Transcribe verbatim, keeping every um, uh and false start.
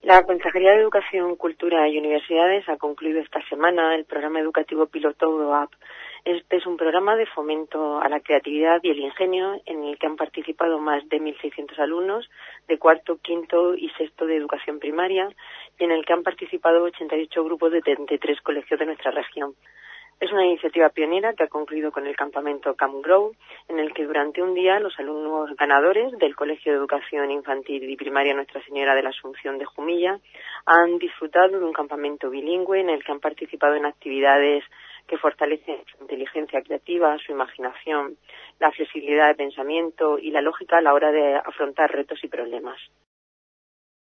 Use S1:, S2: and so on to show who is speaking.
S1: La Consejería de Educación, Cultura y Universidades ha concluido esta semana el programa educativo piloto GrowUp. Este es un programa de fomento a la creatividad y el ingenio en el que han participado más de mil seiscientos alumnos de cuarto, quinto y sexto de educación primaria y en el que han participado ochenta y ocho grupos de treinta y tres colegios de nuestra región. Es una iniciativa pionera que ha concluido con el campamento Camp Grow, en el que durante un día los alumnos ganadores del Colegio de Educación Infantil y Primaria Nuestra Señora de la Asunción de Jumilla han disfrutado de un campamento bilingüe en el que han participado en actividades que fortalecen su inteligencia creativa, su imaginación, la flexibilidad de pensamiento y la lógica a la hora de afrontar retos y problemas.